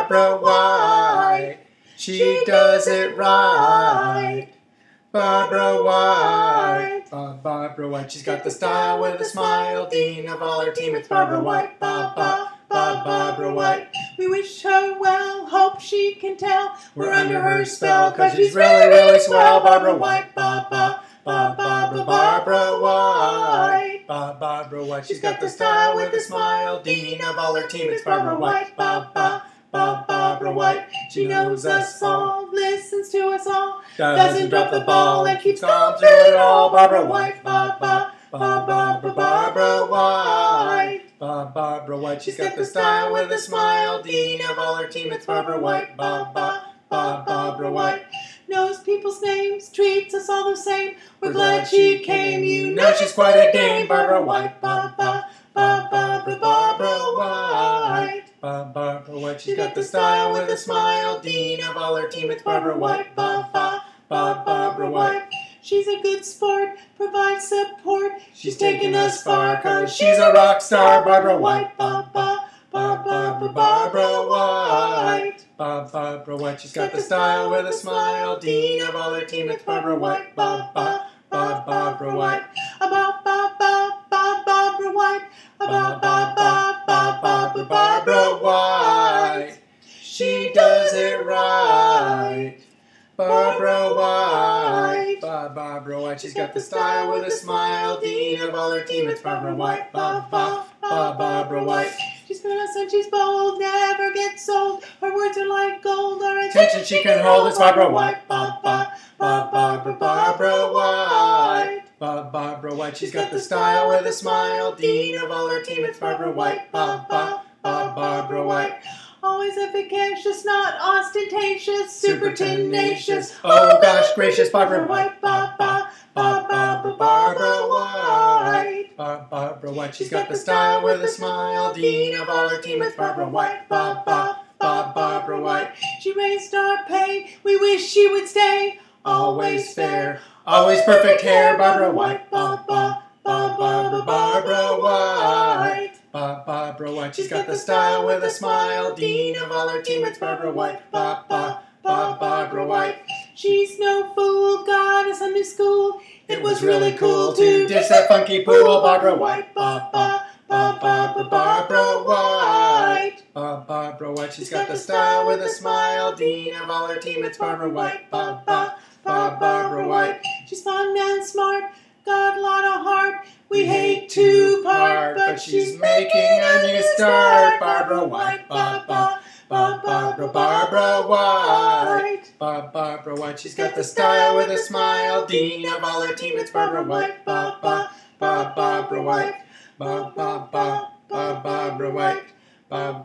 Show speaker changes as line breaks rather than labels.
Barbara White. She does it right. Barbara White. Barbara White. She's got the style with a smile. Dean of all her team, it's Barbara White. Barbara White.
We wish her well, hope she can tell
We're under her spell, cause she's really, really swell. Barbara White. Barbara White. Barbara White. She's got the style with a smile. Dean of all her team, it's Barbara White. Barbara White. She knows us all,
listens to us all,
doesn't drop the ball, and keeps calm through it all. Barbara White. Barbara White. Barbara White. She's got the style with a smile. Dean of all her team, it's Barbara White. Barbara White.
Knows people's names, treats us all the same. We're glad she came. You know
she's quite a dame. Barbara White. Barbara White. Barbara White. She's got the style with a smile. Dean of all her team, it's Barbara White. Barbara White.
She's a good sport, provides support.
She's taken us far, cause she's a rock star. Barbara White. Barbara White. Barbara White. She's got the style with a smile. Dean of all her team, it's Barbara White. Barbara White.
Barbara White.
Barbara White. She does it right. Barbara White. Barbara White. She's got the style with a smile. Dean of all her team, it's Barbara White. Barbara White.
She's fearless and she's bold, never gets old. Her words are like gold. Her
attention she can hold. It's Barbara White. Barbara White. Barbara White. She's got the style with a smile. Dean of all her team, it's Barbara White. Barbara White.
Always efficacious, not ostentatious, super tenacious.
Oh gosh gracious, Barbara White.
Barbara
White. Barbara White. She's got the style with a smile. Dean of all her team, it's Barbara White. Barbara White.
She raised our pay, we wish she would stay.
Always fair, always perfect hair. Barbara White. Barbara White. Barbara White. She's got the style with a smile. Dean of all her team, it's Barbara White. Barbara White.
She's no fool, got us a new school.
It was really cool to dish that funky pool. Barbara White. Barbara White. Barbara White. She's got the style with a smile. Dean of all her team, it's Barbara White. Barbara White.
She's fun and smart, got a lot of heart. We hate to part,
but she's making a new start. Barbara White. Barbara White. Barbara White. She's got the style with a smile. Dean of all her team, it's Barbara White. Barbara White. Barbara White.